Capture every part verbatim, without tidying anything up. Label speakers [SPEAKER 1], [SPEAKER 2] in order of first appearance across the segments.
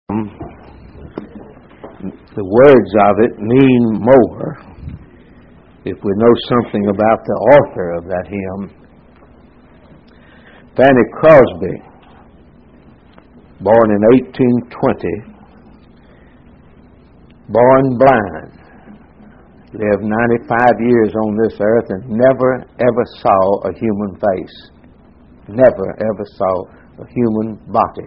[SPEAKER 1] The words of it mean more if we know something about the author of that hymn. Fanny Crosby, born in eighteen twenty, born blind, lived ninety-five years on this earth and never ever saw a human face. Never ever saw a human body.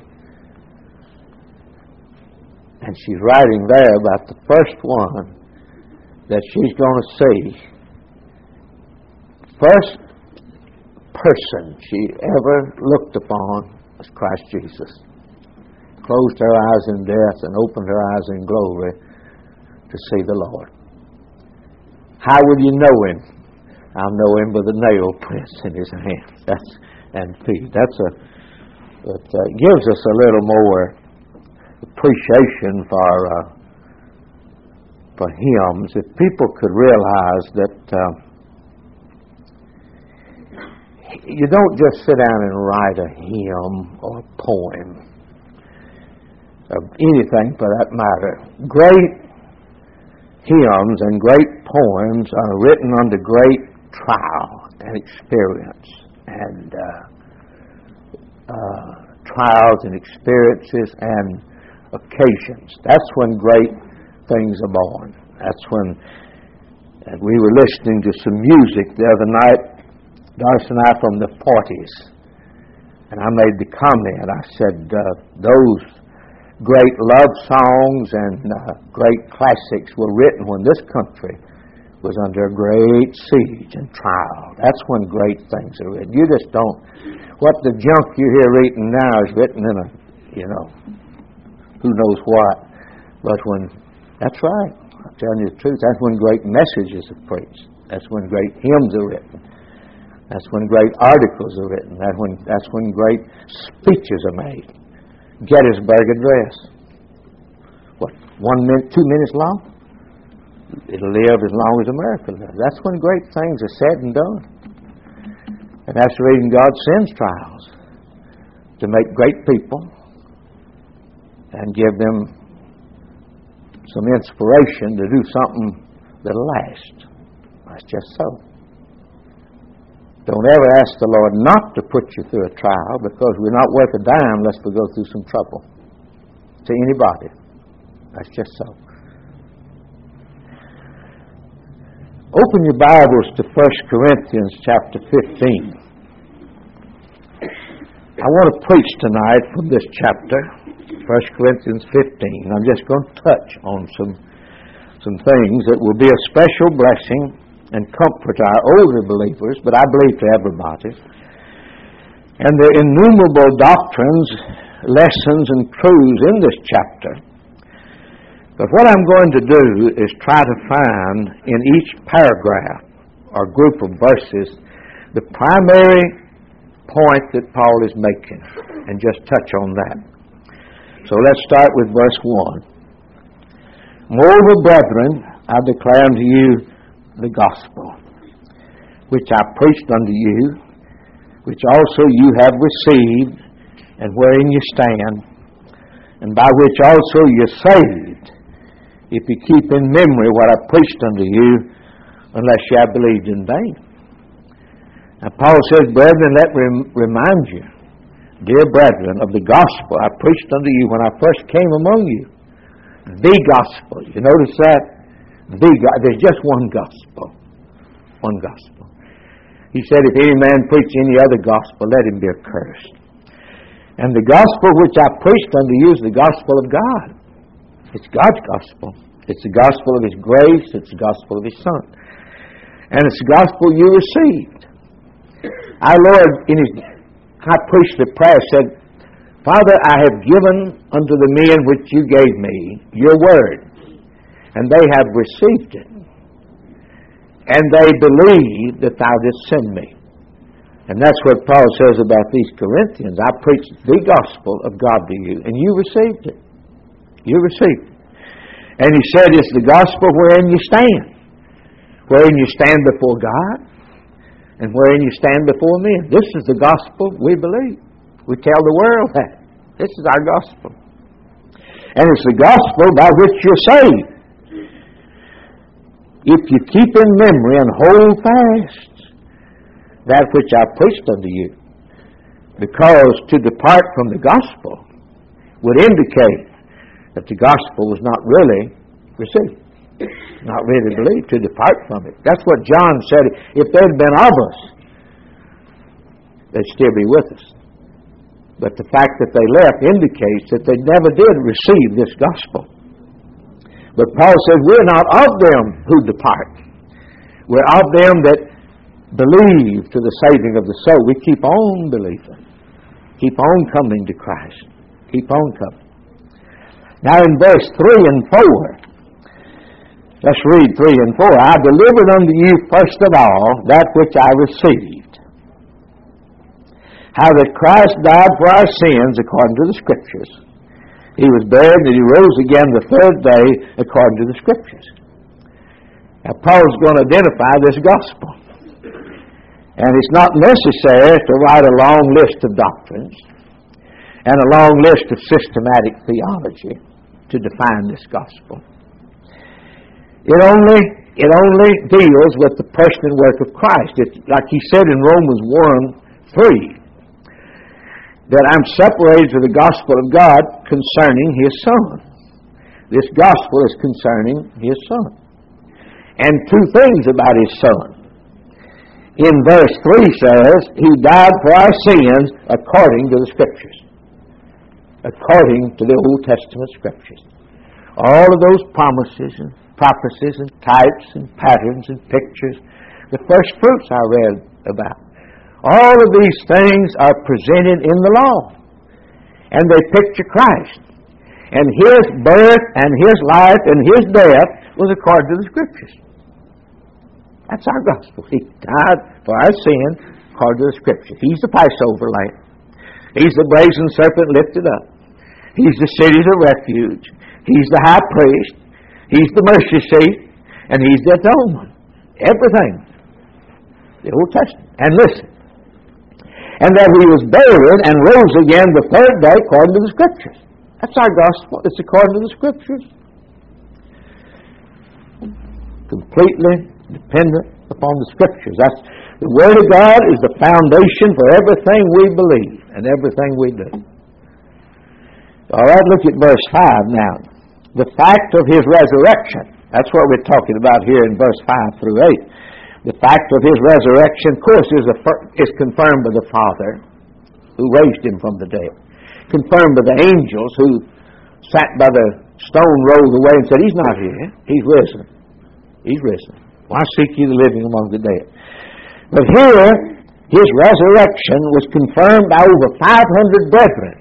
[SPEAKER 1] And she's writing there about the first one that she's going to see. First person she ever looked upon was Christ Jesus. Closed her eyes in death and opened her eyes in glory to see the Lord. How will you know Him? I'll know Him by the nail prints in His hands That's, and feet. That's a, it uh, gives us a little more appreciation for uh, for hymns. If people could realize that uh, you don't just sit down and write a hymn or a poem of anything for that matter. Great hymns and great poems are written under great trial and experience and uh, uh, trials and experiences and occasions. That's when great things are born. That's when uh, we were listening to some music the other night, Darcy and I, from the forties, and I made the comment. I said uh, those great love songs and uh, great classics were written when this country was under a great siege and trial. That's when great things are written. You just don't. What the junk you hear written now is written in a, you know, who knows what. But when, that's right, I'm telling you the truth, that's when great messages are preached. That's when great hymns are written. That's when great articles are written. That's when, that's when great speeches are made. Gettysburg Address. What, one minute, two minutes long? It'll live as long as America lives. That's when great things are said and done. And that's the reason God sends trials, to make great people and give them some inspiration to do something that'll last. That's just so. Don't ever ask the Lord not to put you through a trial, because we're not worth a dime unless we go through some trouble. To anybody. That's just so. Open your Bibles to First Corinthians chapter fifteen. I want to preach tonight from this chapter, First Corinthians fifteen. I'm just going to touch on some, some things that will be a special blessing and comfort to our older believers, but I believe to everybody. And there are innumerable doctrines, lessons, and truths in this chapter. But what I'm going to do is try to find in each paragraph or group of verses the primary point that Paul is making, and just touch on that. So let's start with verse one. Moreover, brethren, I declare unto you the gospel, which I preached unto you, which also you have received, and wherein you stand, and by which also you're saved, if you keep in memory what I preached unto you, unless you have believed in vain. Now Paul says, brethren, let me remind you, dear brethren, of the gospel I preached unto you when I first came among you. The gospel. You notice that? The go- There's just one gospel. One gospel. He said, if any man preach any other gospel, let him be accursed. And the gospel which I preached unto you is the gospel of God. It's God's gospel. It's the gospel of His grace. It's the gospel of His Son. And it's the gospel you received. Our Lord, in His high priestly prayer, said, Father, I have given unto the men which you gave me your word, and they have received it. And they believe that thou didst send me. And that's what Paul says about these Corinthians. I preached the gospel of God to you, and you received it. You received it. And he said it's the gospel wherein you stand. Wherein you stand before God, and wherein you stand before men. This is the gospel we believe. We tell the world that. This is our gospel. And it's the gospel by which you're saved. If you keep in memory and hold fast that which I preached unto you. Because to depart from the gospel would indicate that the gospel was not really received, not really believed, to depart from it. That's what John said. If they'd been of us, they'd still be with us. But the fact that they left indicates that they never did receive this gospel. But Paul says we're not of them who depart. We're of them that believe to the saving of the soul. We keep on believing. Keep on coming to Christ. Keep on coming. Now in verse three and four, let's read three and four. I delivered unto you first of all that which I received. How that Christ died for our sins according to the Scriptures. He was buried and He rose again the third day according to the Scriptures. Now Paul's going to identify this gospel. And it's not necessary to write a long list of doctrines and a long list of systematic theology to define this gospel. It only, it only deals with the person and work of Christ. It's like he said in Romans one three, that I'm separated to the gospel of God concerning His Son. This gospel is concerning His Son. And two things about His Son. In verse three says, He died for our sins according to the Scriptures. According to the Old Testament Scriptures. All of those promises and prophecies and types and patterns and pictures. The first fruits I read about. All of these things are presented in the law. And they picture Christ. And His birth and His life and His death was according to the Scriptures. That's our gospel. He died for our sin according to the Scriptures. He's the Passover lamb. He's the brazen serpent lifted up. He's the cities of refuge. He's the high priest. He's the mercy seat. And He's the atonement. Everything. The Old Testament. And listen. And that He was buried and rose again the third day according to the Scriptures. That's our gospel. It's according to the Scriptures. Completely dependent upon the Scriptures. That's the Word of God is the foundation for everything we believe and everything we do. All right, look at verse five now. The fact of His resurrection. That's what we're talking about here in verse five through eight. The fact of His resurrection, of course, is, a, is confirmed by the Father who raised Him from the dead. Confirmed by the angels who sat by the stone rolled away and said, He's not here. He's risen. He's risen. Why seek ye the living among the dead? But here, His resurrection was confirmed by over five hundred brethren.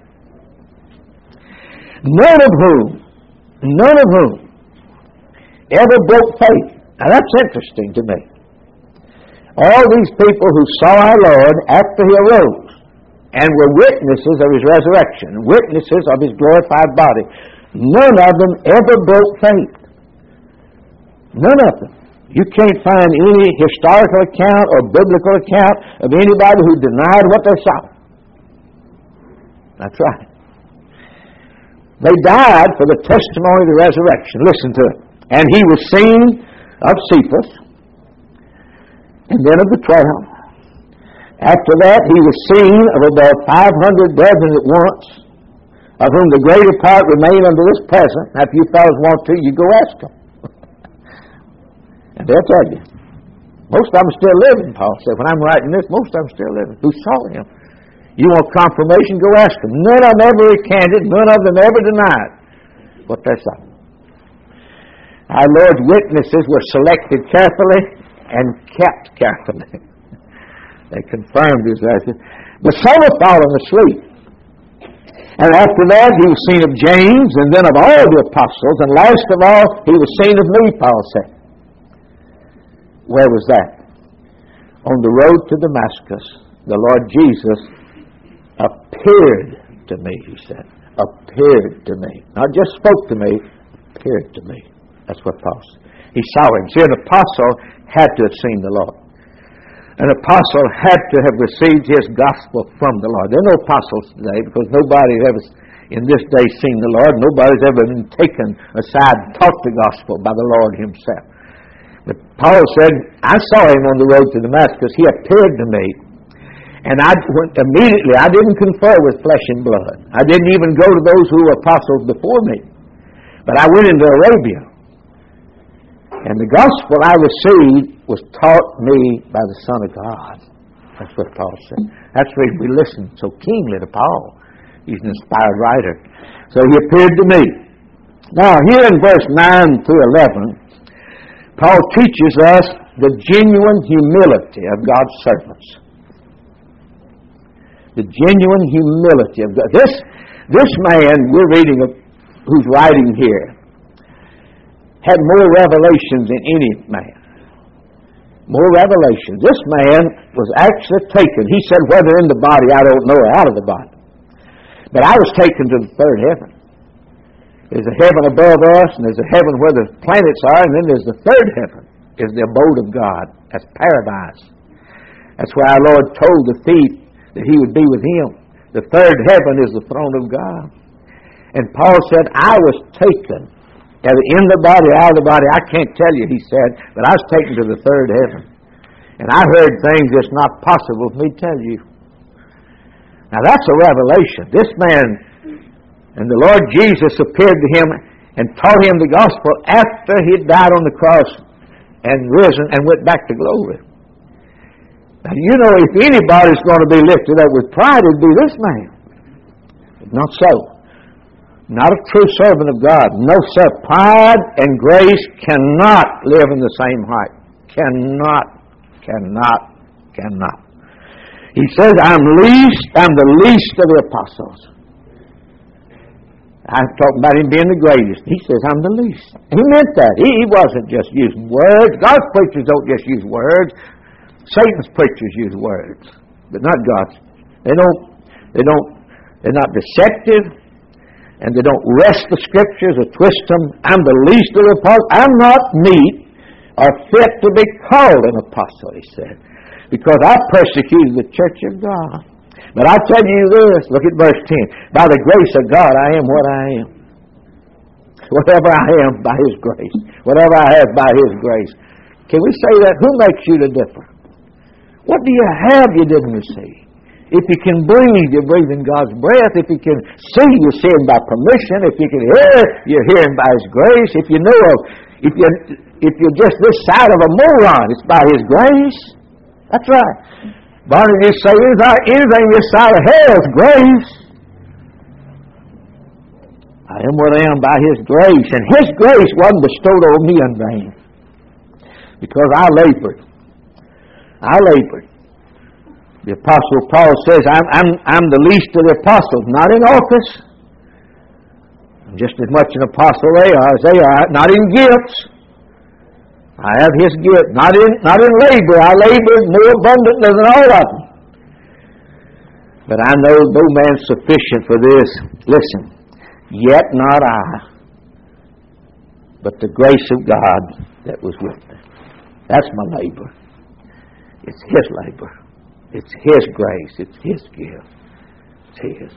[SPEAKER 1] None of whom, none of whom ever broke faith. Now that's interesting to me. All these people who saw our Lord after He arose and were witnesses of His resurrection, witnesses of His glorified body, none of them ever broke faith. None of them. You can't find any historical account or biblical account of anybody who denied what they saw. That's right. They died for the testimony of the resurrection. Listen to it. And He was seen of Cephas, and then of the twelve. After that, He was seen of about five hundred brethren at once, of whom the greater part remain unto this present. Now, if you fellows want to, you go ask them. And they'll tell you. Most of them are still living, Paul said. When I'm writing this, most of them are still living. Who saw Him? You want confirmation? Go ask them. None of them ever recanted. None of them ever denied what they saw. Our Lord's witnesses were selected carefully and kept carefully. They confirmed His resurrection. But some have fallen asleep. And after that, He was seen of James, and then of all the apostles, and last of all, He was seen of me, Paul said. Where was that? On the road to Damascus, the Lord Jesus appeared to me, He said. Appeared to me. Not just spoke to me, appeared to me. That's what Paul said. He saw Him. See, an apostle had to have seen the Lord. An apostle had to have received his gospel from the Lord. There are no apostles today because nobody ever in this day seen the Lord. Nobody's ever been taken aside and taught the gospel by the Lord himself. But Paul said, I saw him on the road to Damascus. He appeared to me. And I went immediately, I didn't confer with flesh and blood. I didn't even go to those who were apostles before me. But I went into Arabia. And the gospel I received was taught me by the Son of God. That's what Paul said. That's the reason we listen so keenly to Paul. He's an inspired writer. So he appeared to me. Now, here in verse nine through eleven, Paul teaches us the genuine humility of God's servants. The genuine humility of God. This, this man we're reading, of, who's writing here, had more revelation than any man. More revelation. This man was actually taken. He said, whether in the body, I don't know, or out of the body. But I was taken to the third heaven. There's a heaven above us, and there's a heaven where the planets are, and then there's the third heaven, is the abode of God. That's paradise. That's why our Lord told the thief that he would be with him. The third heaven is the throne of God. And Paul said, I was taken, either in the body or out of the body, I can't tell you, he said, but I was taken to the third heaven. And I heard things that's not possible for me to tell you. Now that's a revelation. This man, and the Lord Jesus appeared to him and taught him the gospel after he died on the cross and risen and went back to glory. Now you know, if anybody's going to be lifted up with pride, it'd be this man. Not so. Not a true servant of God. No, sir. Pride and grace cannot live in the same heart. Cannot, cannot, cannot. He says, I'm least, I'm the least of the apostles. I'm talking about him being the greatest. He says, I'm the least. He meant that. He, he wasn't just using words. God's preachers don't just use words. Satan's preachers use words, but not God's. They don't, they don't, they're not deceptive, and they don't wrest the scriptures or twist them. I'm the least of the apostles. I'm not meet or fit to be called an apostle, he said, because I persecuted the church of God. But I tell you this, look at verse ten. By the grace of God, I am what I am. Whatever I am, by His grace. Whatever I have, by His grace. Can we say that? Who makes you the difference? What do you have you didn't receive? If you can breathe, you're breathing God's breath. If you can see, you're seeing by permission. If you can hear, you're hearing by His grace. If you know of, if you're, if you're just this side of a moron, it's by His grace. That's right. Barney used to say, anything this side of hell is grace. I am what I am by His grace. And His grace wasn't bestowed on me in vain. Because I labored. I labored. The Apostle Paul says, I'm, I'm, I'm the least of the apostles, not in office. I'm just as much an apostle they are as they are, not in gifts. I have His gift, not in, not in labor. I labored more abundantly than all of them. But I know no man's sufficient for this. Listen, yet not I, but the grace of God that was with me. That's my labor. It's His labor. It's His grace. It's His gift. It's His.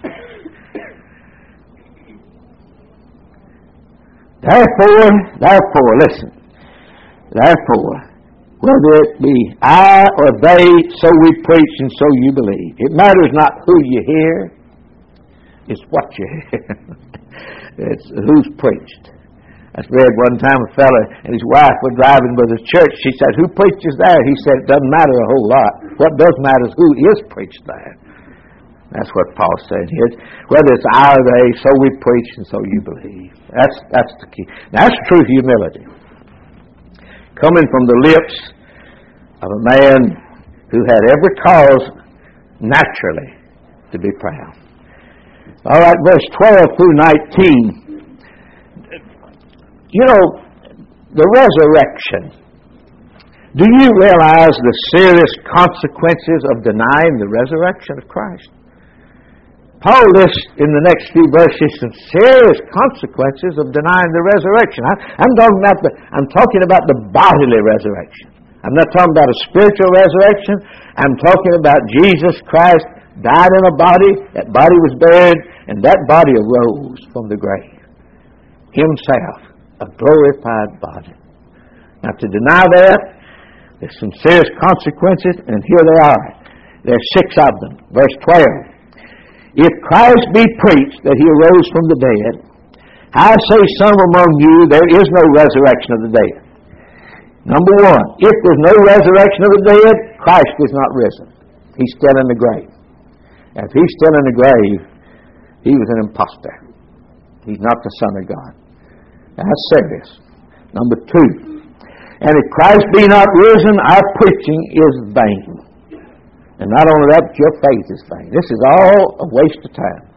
[SPEAKER 1] Therefore, therefore, listen. Therefore, whether it be I or they, so we preach and so you believe. It matters not who you hear. It's what you hear. It's who's preached. I read one time a fellow and his wife were driving by the church. She said, who preaches there? He said, it doesn't matter a whole lot. What does matter is who is preached there. That's what Paul said here. Whether it's I or they, so we preach and so you believe. That's, that's the key. Now, that's true humility. Coming from the lips of a man who had every cause naturally to be proud. All right, verse twelve through nineteen. You know, the resurrection. Do you realize the serious consequences of denying the resurrection of Christ? Paul lists in the next few verses some serious consequences of denying the resurrection. I, I'm talking about the I'm talking about the bodily resurrection. I'm not talking about a spiritual resurrection. I'm talking about Jesus Christ died in a body, that body was buried, and that body arose from the grave. Himself, a glorified body. Now to deny that, there's some serious consequences, and here they are. There's six of them. Verse twelve. If Christ be preached that He arose from the dead, I say some among you there is no resurrection of the dead. Number one, if there's no resurrection of the dead, Christ is not risen. He's still in the grave. And if He's still in the grave, He was an impostor. He's not the Son of God. That's serious. Number two, and if Christ be not risen, our preaching is vain. And not only that, but your faith is vain. This is all a waste of time.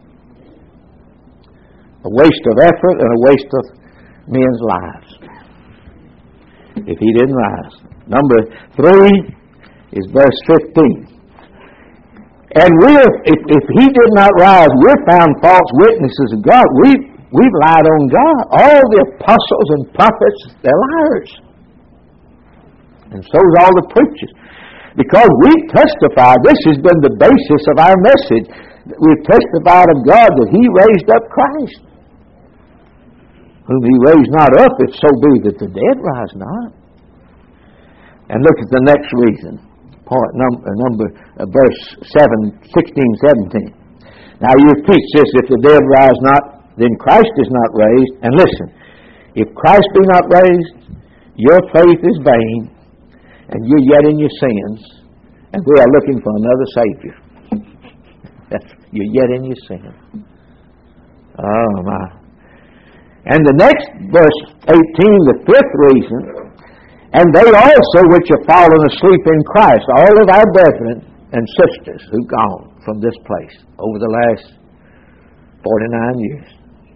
[SPEAKER 1] A waste of effort and a waste of men's lives. If He didn't rise. Number three is verse fifteen. And we're, if, if He did not rise, we're found false witnesses of God. We, we've lied on God. All the apostles and prophets, they're liars. And so is all the preachers. Because we testify, this has been the basis of our message. We've testified of God that He raised up Christ, whom He raised not up, if so be that the dead rise not. And look at the next reason. Point number, number uh, verse seven, sixteen, seventeen. Now you teach this, if the dead rise not, then Christ is not raised. And listen, if Christ be not raised, your faith is vain, and you're yet in your sins, and we are looking for another Savior. You're yet in your sin. Oh my. And the next verse eighteen, the fifth reason, and they also which have fallen asleep in Christ, all of our brethren and sisters who've gone from this place over the last forty-nine years,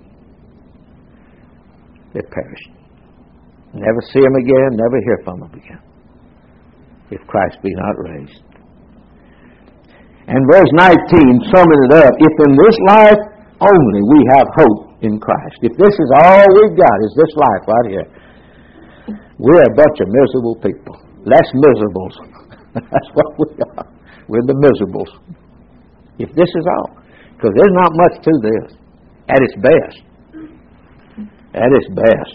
[SPEAKER 1] they perished. Never see them again, never hear from them again, if Christ be not raised. And verse nineteen, summing it up, if in this life only we have hope in Christ, if this is all we've got, is this life right here, we're a bunch of miserable people. Less miserables. That's what we are. We're the miserables. If this is all. Because there's not much to this. At its best. At its best.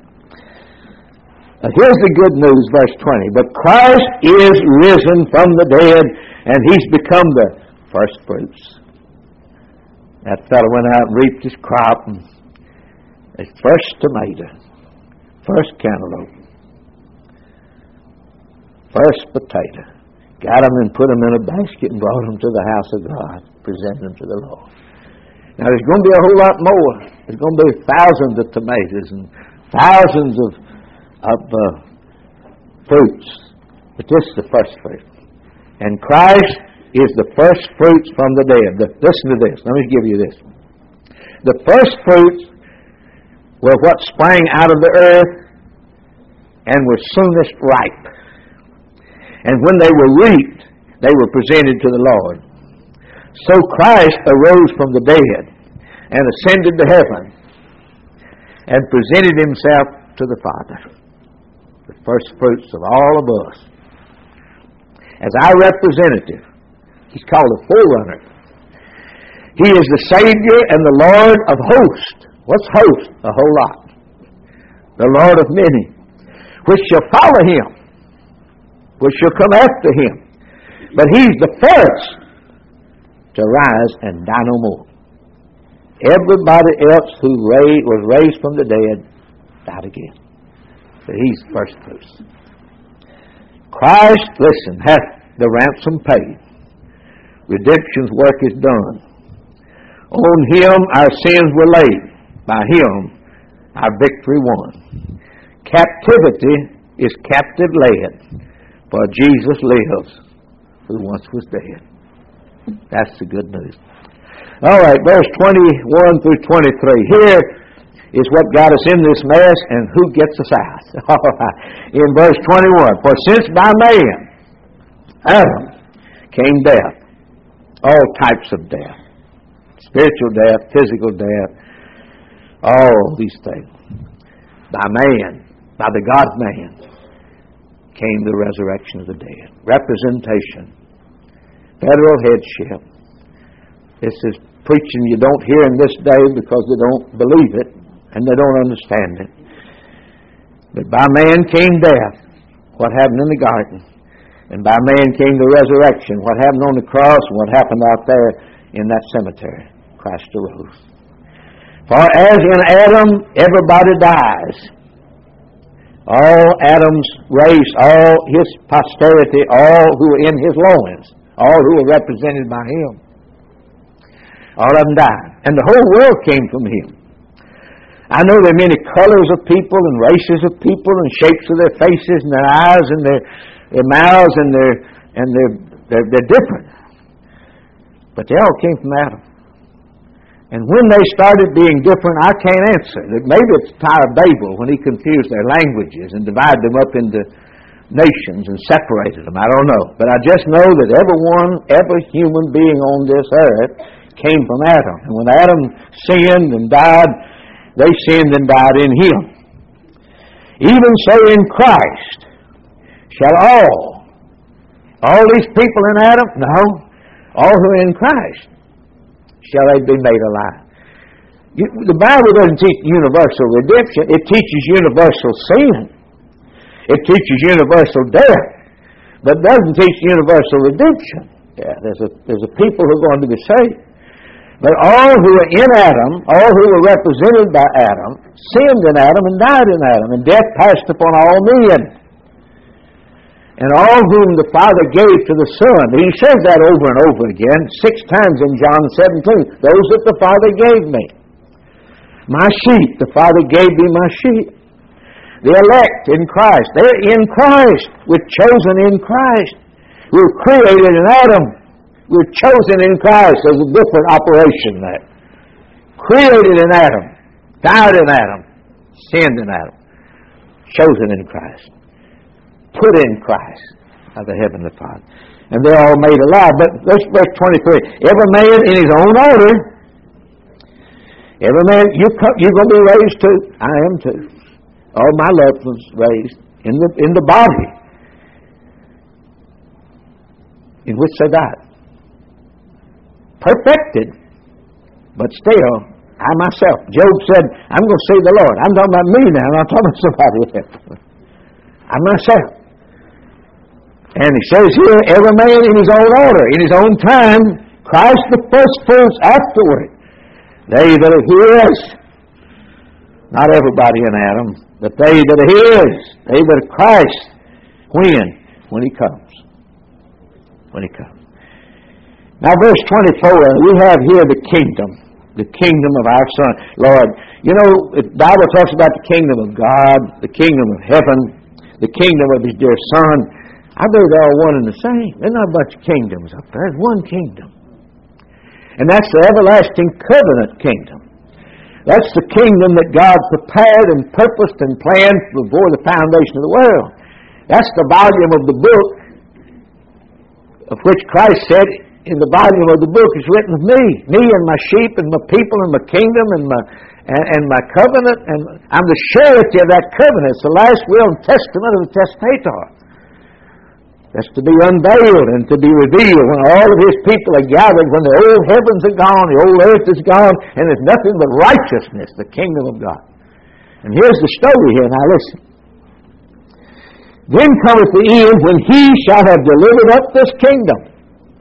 [SPEAKER 1] Now here's the good news, verse twenty. But Christ is risen from the dead, and He's become the first fruits. That fellow went out and reaped his crop, and his first tomato, first cantaloupe, first potato. Got them and put them in a basket and brought them to the house of God, presented them to the Lord. Now there's going to be a whole lot more. There's going to be thousands of tomatoes and thousands of, of uh, fruits. But this is the first fruit. And Christ is the first fruits from the dead. The, listen to this. Let me give you this. The first fruits were what sprang out of the earth and were soonest ripe. And when they were reaped, they were presented to the Lord. So Christ arose from the dead and ascended to heaven and presented Himself to the Father. The first fruits of all of us. As our representative, He's called a forerunner. He is the Savior and the Lord of hosts. What's host? A whole lot. The Lord of many, which shall follow Him, which shall come after Him. But He's the first to rise and die no more. Everybody else who raised, was raised from the dead died again. But He's the first fruits. Christ, listen, hath the ransom paid. Redemption's work is done. On Him our sins were laid. By Him our victory won. Captivity is captive led, for Jesus lives, who once was dead. That's the good news. All right, verse twenty-one through twenty-three. Here is what got us in this mess and who gets us out. All right. In verse twenty-one, for since by man, Adam, came death, all types of death, spiritual death, physical death, all these things. By man, by the God-man, came the resurrection of the dead. Representation. federal headship. This is preaching you don't hear in this day because they don't believe it and they don't understand it. But by man came death, what happened in the garden. And by man came the resurrection, what happened on the cross and what happened out there in that cemetery. Christ arose. For as in Adam everybody dies, all Adam's race, all his posterity, all who are in his loins, all who are represented by him, all of them died. And the whole world came from him. I know there are many colors of people and races of people and shapes of their faces and their eyes and their, their mouths and their and their they're, they're different. But they all came from Adam. And when they started being different, I can't answer. Maybe it's the Tower of Babel when he confused their languages and divided them up into nations and separated them. I don't know. But I just know that everyone, every human being on this earth came from Adam. And when Adam sinned and died, they sinned and died in him. Even so in Christ shall all, all these people in Adam? No. All who are in Christ shall they be made alive. You, the Bible doesn't teach universal redemption. It teaches universal sin. It teaches universal death. But it doesn't teach universal redemption. Yeah, there's a, there's a people who are going to be saved. But all who are in Adam, all who were represented by Adam, sinned in Adam and died in Adam. And death passed upon all men. And all whom the Father gave to the Son. He says that over and over again, six times in John seventeen. Those that the Father gave me. My sheep, the Father gave me my sheep. The elect in Christ. They're in Christ. We're chosen in Christ. We're created in Adam. We're chosen in Christ. There's a different operation there. Created in Adam. Died in Adam. Sinned in Adam. Chosen in Christ. Put in Christ by the Heavenly Father. And they're all made alive. But let's verse twenty-three. Every man in his own order. Every man, you come, you're going to be raised too. I am too. All my loved ones raised in the, in the body in which they died. Perfected, but still, I myself. Job said, I'm going to see the Lord. I'm talking about me now. I'm not talking about somebody else. I myself. And he says here, every man in his own order, in his own time, Christ the first fruits afterward. They that are his, not everybody in Adam, but they that are his, they that are Christ. When? When he comes. When he comes. Now verse twenty-four, we have here the kingdom. The kingdom of our Son. Lord, you know, the Bible talks about the kingdom of God, the kingdom of heaven, the kingdom of his dear Son. I believe they're all one and the same. There's not a bunch of kingdoms up there. There's one kingdom. And that's the everlasting covenant kingdom. That's the kingdom that God prepared and purposed and planned before the foundation of the world. That's the volume of the book of which Christ said, in the volume of the book is written of me. Me and my sheep and my people and my kingdom and my and, and my covenant. And I'm the surety of that covenant. It's the last will and testament of the testator. That's to be unveiled and to be revealed when all of his people are gathered, when the old heavens are gone, the old earth is gone, and there's nothing but righteousness, the kingdom of God. And here's the story here. Now listen. Then cometh the end when he shall have delivered up this kingdom.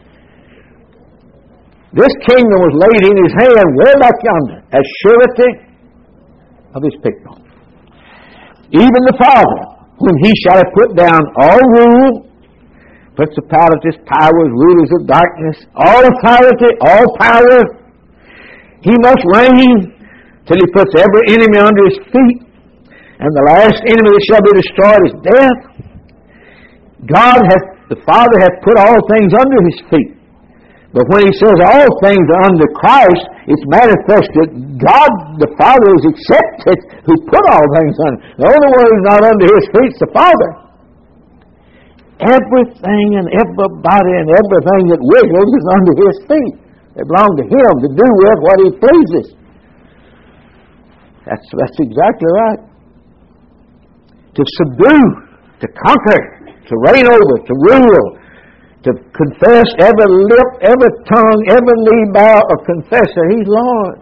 [SPEAKER 1] This kingdom was laid in his hand way back yonder as surety of his people. Even the Father, when he shall have put down all rule, principalities, powers, rulers of darkness, all authority, all power, he must reign till he puts every enemy under his feet. And the last enemy that shall be destroyed is death. God hath, the Father hath put all things under his feet. But when he says all things are under Christ, it's manifest that God the Father is accepted who put all things under. The only one who's not under his feet is the Father. Everything and everybody and everything that wiggles is under his feet. They belong to him to do with what he pleases. That's, that's exactly right. To subdue, to conquer, to reign over, to rule, to confess, every lip, every tongue, every knee bow or confess that He's Lord.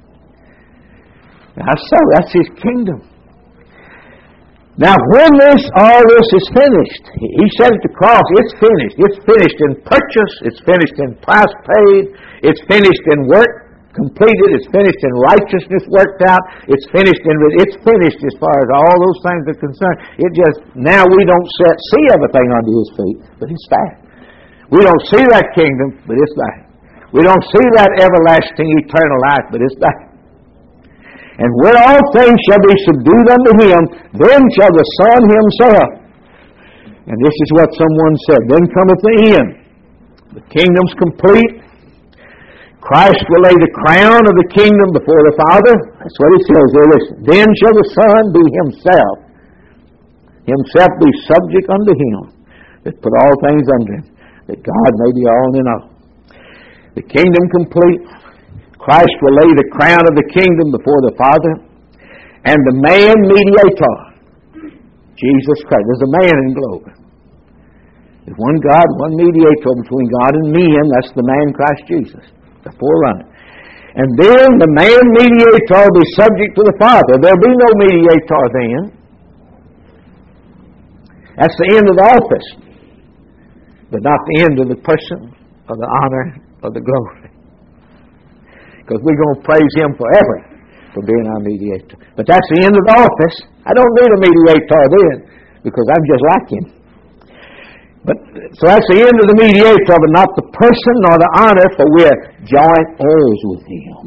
[SPEAKER 1] That's so. That's His kingdom. Now, when this, all this is finished, He said at the cross, it's finished. It's finished in purchase. It's finished in price paid. It's finished in work completed. It's finished in righteousness worked out. It's finished in, it's finished as far as all those things are concerned. It just, now we don't set, see everything under His feet, but it's there. We don't see that kingdom, but it's there. We don't see that everlasting eternal life, but it's there. And when all things shall be subdued unto Him, then shall the Son Himself. And this is what someone said. Then cometh the end. The kingdom's complete. Christ will lay the crown of the kingdom before the Father. That's what He says there. Listen. Then shall the Son be Himself. Himself be subject unto Him that put all things under Him, that God may be all in all. The kingdom complete. Christ will lay the crown of the kingdom before the Father, and the man mediator, Jesus Christ. There's a man in glory. There's one God, one mediator between God and men. That's the man Christ Jesus, the forerunner. And then the man mediator will be subject to the Father. There'll be no mediator then. That's the end of the office, but not the end of the person, or the honor, or the glory. Because we're going to praise Him forever for being our mediator. But that's the end of the office. I don't need a mediator then, because I'm just like Him. But so that's the end of the mediator, but not the person nor the honor, for we're joint heirs with Him.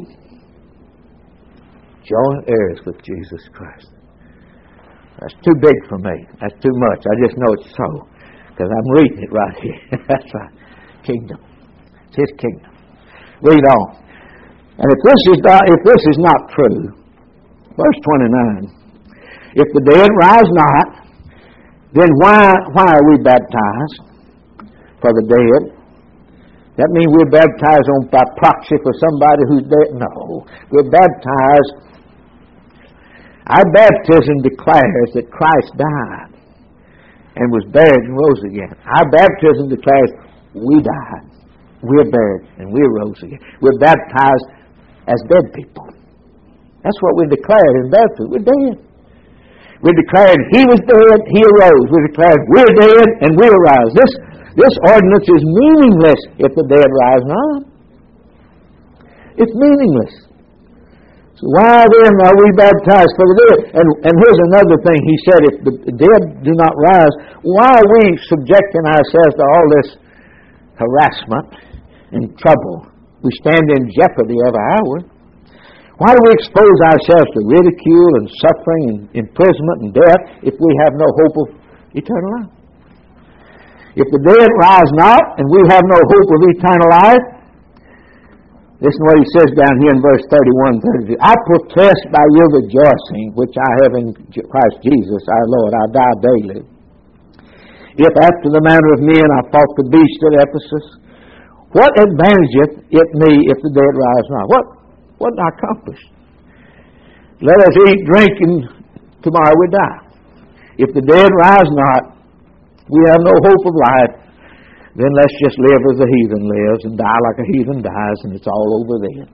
[SPEAKER 1] Joint heirs with Jesus Christ. That's too big for me. That's too much. I just know it's so, because I'm reading it right here. That's right. Kingdom. It's His kingdom. Read on. And if this is not, if this is not true, verse twenty-nine, if the dead rise not, then why why are we baptized for the dead? That means we're baptized on by proxy for somebody who's dead? No, we're baptized. Our baptism declares that Christ died and was buried and rose again. Our baptism declares we died, we're buried, and we rose again. We're baptized as dead people. That's what we declared in baptism. We're dead. We declared He was dead, He arose. We declared we're dead and we arise. This, this ordinance is meaningless if the dead rise not. It's meaningless. So why then are we baptized for the dead? And, and here's another thing. He said, if the dead do not rise, why are we subjecting ourselves to all this harassment and trouble? We stand in jeopardy every hour. Why do we expose ourselves to ridicule and suffering and imprisonment and death if we have no hope of eternal life? If the dead rise not and we have no hope of eternal life, listen to what he says down here in verse thirty-one, thirty-two. I protest by your rejoicing, which I have in Christ Jesus our Lord. I die daily. If after the manner of men I fought the beast at Ephesus, what advantageth it me if the dead rise not? What what I accomplished? Let us eat, drink, and tomorrow we die. If the dead rise not, we have no hope of life. Then let's just live as a heathen lives and die like a heathen dies, and it's all over then.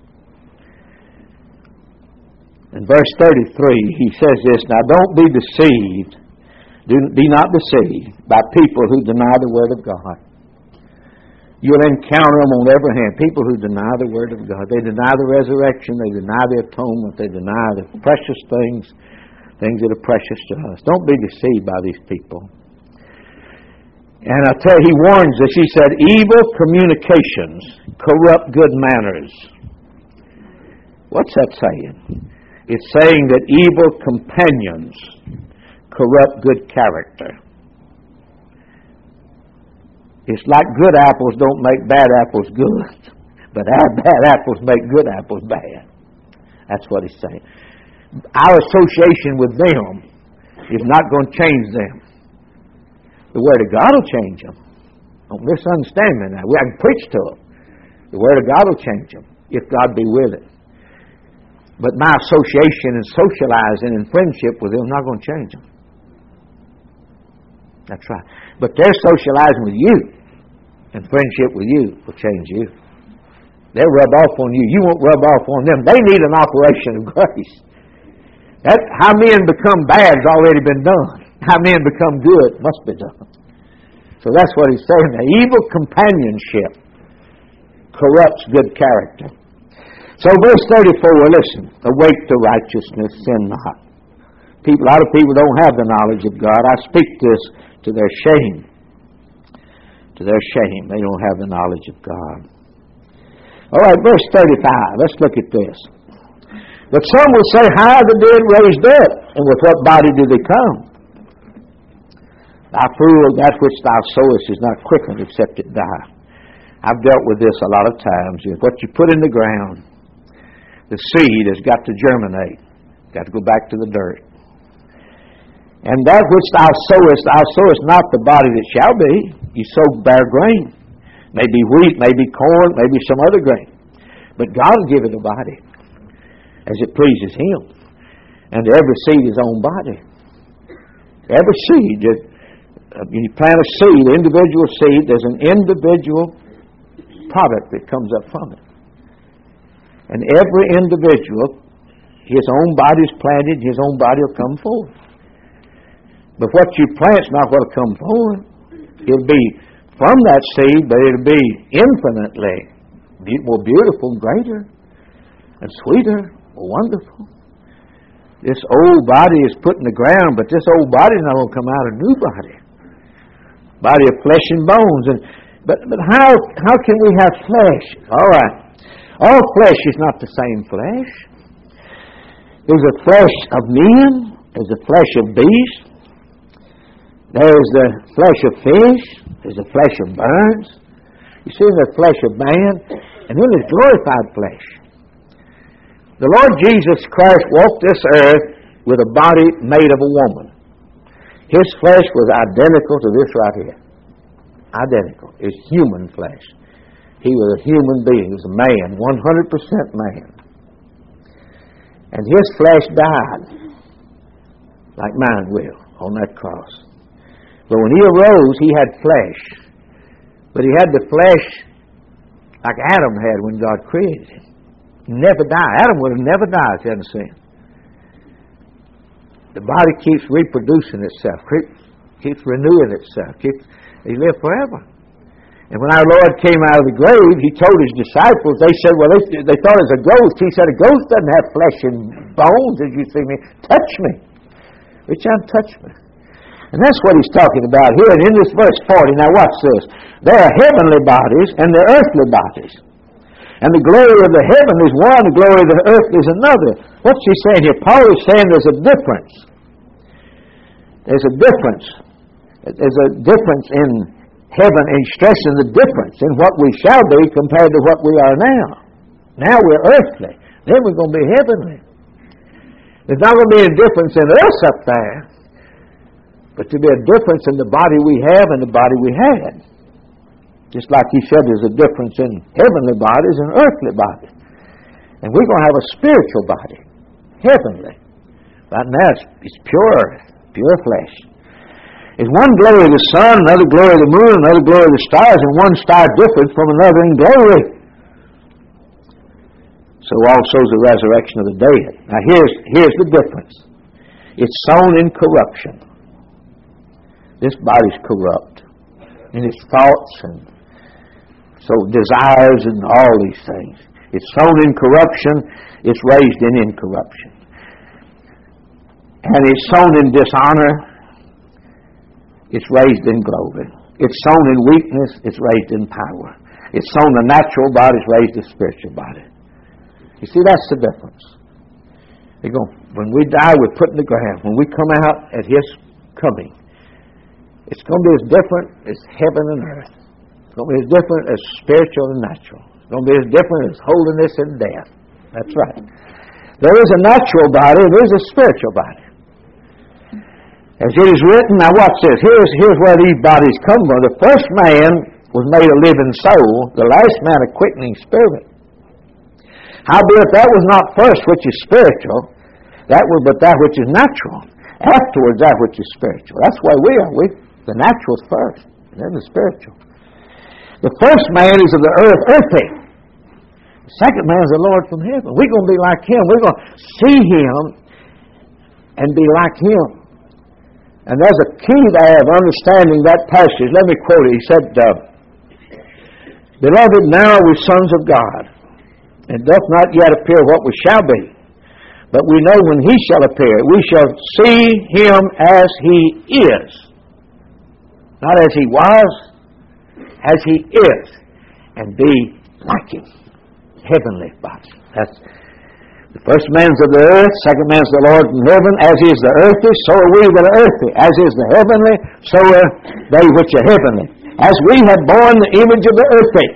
[SPEAKER 1] In verse thirty-three, he says this, now don't be deceived, do, be not deceived by people who deny the Word of God. You'll encounter them on every hand. People who deny the Word of God. They deny the resurrection. They deny the atonement. They deny the precious things, things that are precious to us. Don't be deceived by these people. And I tell you, he warns us. He said, evil communications corrupt good manners. What's that saying? It's saying that evil companions corrupt good character. It's like good apples don't make bad apples good, but our bad apples make good apples bad. That's what he's saying. Our association with them is not going to change them. The Word of God will change them. Don't misunderstand me now. I can preach to them. The Word of God will change them, if God be with it. But my association and socializing and friendship with them is not going to change them. That's right. But they're socializing with you. and friendship with you will change you. They'll rub off on you. You won't rub off on them. They need an operation of grace. That, how men become bad has already been done. How men become good must be done. So that's what he's saying. The evil companionship corrupts good character. So verse thirty-four, listen. Awake to righteousness, sin not. People, a lot of people don't have the knowledge of God. I speak this to their shame. To their shame. They don't have the knowledge of God. All right, verse thirty-five. Let's look at this. But some will say, how are the dead raised up? And with what body do they come? Thou fool, that which thou sowest is not quickened except it die. I've dealt with this a lot of times. What you put in the ground, the seed has got to germinate. Got to go back to the dirt. And that which thou sowest, thou sowest not the body that shall be. You sow bare grain. Maybe wheat, maybe corn, maybe some other grain. But God will give it a body as it pleases Him. And every seed is own body. Every seed, that, uh, you plant a seed, individual seed, there's an individual product that comes up from it. And every individual, his own body's planted, his own body will come forth. But what you plant's not what will come forward. It'll be from that seed, but it'll be infinitely more beautiful, greater, and sweeter, more wonderful. This old body is put in the ground, but this old body's not going to come out a new body. Body of flesh and bones. And but but how how can we have flesh? All right. All flesh is not the same flesh. There's a flesh of men. There's a flesh of beasts. There's the flesh of fish. There's the flesh of birds. You see the flesh of man. And then there's glorified flesh. The Lord Jesus Christ walked this earth with a body made of a woman. His flesh was identical to this right here. Identical. It's human flesh. He was a human being. He was a man, one hundred percent man. And his flesh died like mine will on that cross. But when he arose, he had flesh. But he had the flesh like Adam had when God created him. He never died. Adam would have never died if he hadn't sinned. The body keeps reproducing itself, keeps renewing itself. Keeps, he lived forever. And when our Lord came out of the grave, He told His disciples, they said, well, they, they thought it was a ghost. He said, a ghost doesn't have flesh and bones as you see me. Touch me. Reach out and touch me. And that's what He's talking about here. And in this verse forty, now watch this. There are heavenly bodies and there are earthly bodies. And the glory of the heaven is one, the glory of the earth is another. What's he saying here? Paul is saying there's a difference. There's a difference. There's a difference in heaven, and stressing the difference in what we shall be compared to what we are now. Now we're earthly. Then we're going to be heavenly. There's not going to be a difference in us up there, but to be a difference in the body we have and the body we had. Just like he said there's a difference in heavenly bodies and earthly bodies. And we're going to have a spiritual body, heavenly. Right now it's, it's pure, pure flesh. There's one glory of the sun, another glory of the moon, another glory of the stars, and one star different from another in glory. So also is the resurrection of the dead. Now here's, here's the difference. It's sown in corruption. This body's corrupt in its thoughts and so desires and all these things. It's sown in corruption, it's raised in incorruption. And it's sown in dishonor, it's raised in glory. It's sown in weakness, it's raised in power. It's sown a natural body, it's raised a spiritual body. You see, that's the difference. They go, when we die, we're put in the ground. When we come out at His coming, it's going to be as different as heaven and earth. It's going to be as different as spiritual and natural. It's going to be as different as holiness and death. That's right. There is a natural body, there is a spiritual body. As it is written, now watch this. Here's, here's where these bodies come from. The first man was made a living soul, the last man a quickening spirit. Howbeit that was not first which is spiritual, that was but that which is natural. Afterwards that which is spiritual. That's why we are. We, the natural's first, and then the spiritual. The first man is of the earth, earthy. The second man is the Lord from heaven. We're going to be like Him. We're going to see Him and be like Him. And there's a key there of understanding that passage. Let me quote it. He said, uh, Beloved, now we're sons of God. It doth not yet appear what we shall be. But we know when He shall appear, we shall see Him as He is. Not as He was, as He is. And be like Him. Heavenly body. That's the first man's of the earth, second man's the Lord from heaven. As is the earthly, so are we that are earthly. As is the heavenly, so are they which are heavenly. As we have borne the image of the earthly,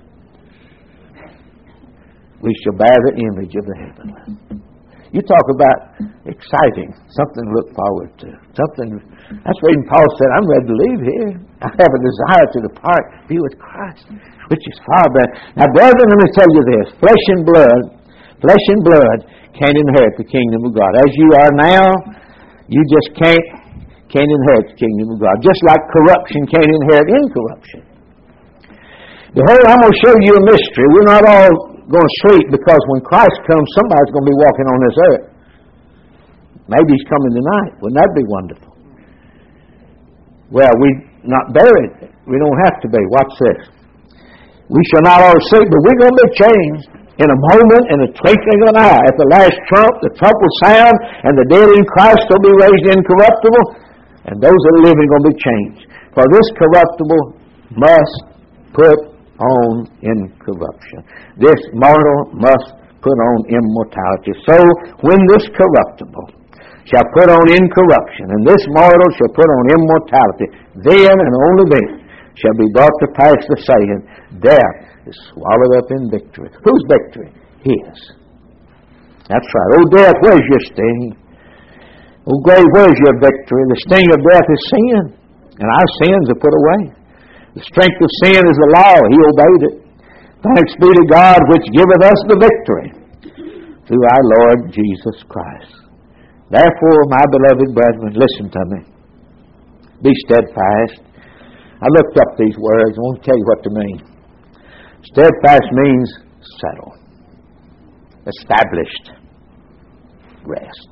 [SPEAKER 1] we shall bear the image of the heavenly. You talk about exciting, something to look forward to. Something. That's why even Paul said, I'm ready to leave here. I have a desire to depart, be with Christ, which is far better. Now, brethren, let me tell you this. Flesh and blood, flesh and blood can't inherit the kingdom of God. As you are now, you just can't, can't inherit the kingdom of God. Just like corruption can't inherit incorruption. Behold, I'm going to show you a mystery. We're not all going to sleep, because when Christ comes, somebody's going to be walking on this earth. Maybe He's coming tonight. Wouldn't that be wonderful? Well, we're not buried. We don't have to be. Watch this. We shall not all sleep, but we're going to be changed in a moment, in a twinkling of an eye. At the last trump, the trump will sound, and the dead in Christ will be raised incorruptible, and those that are living are going to be changed. For this corruptible must put on incorruption. This mortal must put on immortality. So, when this corruptible shall put on incorruption, and this mortal shall put on immortality, then and only then shall be brought to pass the saying, death is swallowed up in victory. Whose victory? His. That's right. Oh, death, where's your sting? Oh, grave, where's your victory? The sting of death is sin, and our sins are put away. The strength of sin is the law. He obeyed it. Thanks be to God which giveth us the victory through our Lord Jesus Christ. Therefore, my beloved brethren, listen to me. Be steadfast. I looked up these words. I want to tell you what they mean. Steadfast means settle. Established. Rest.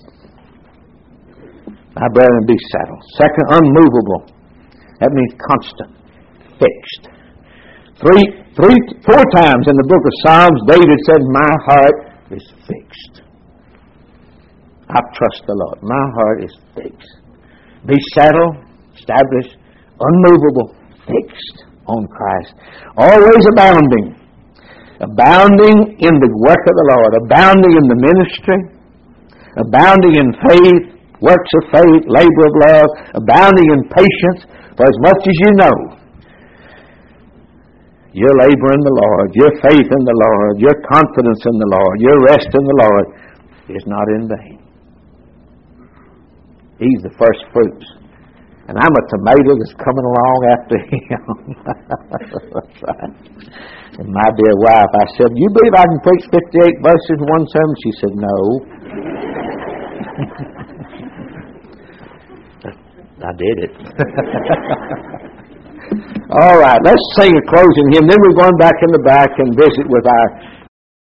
[SPEAKER 1] My brethren, be settled. Second, unmovable. That means constant. Fixed. Three, three, four times in the book of Psalms, David said, my heart is fixed. I trust the Lord. My heart is fixed. Be settled, established, unmovable, fixed on Christ. Always abounding. Abounding in the work of the Lord. Abounding in the ministry. Abounding in faith, works of faith, labor of love. Abounding in patience. For as much as you know, your labor in the Lord, your faith in the Lord, your confidence in the Lord, your rest in the Lord is not in vain. He's the first fruits. And I'm a tomato that's coming along after Him. That's right. And my dear wife, I said, you believe I can preach fifty-eight verses in one sermon? She said, no. I did it. All right, let's sing a closing hymn. Then we're going back in the back and visit with our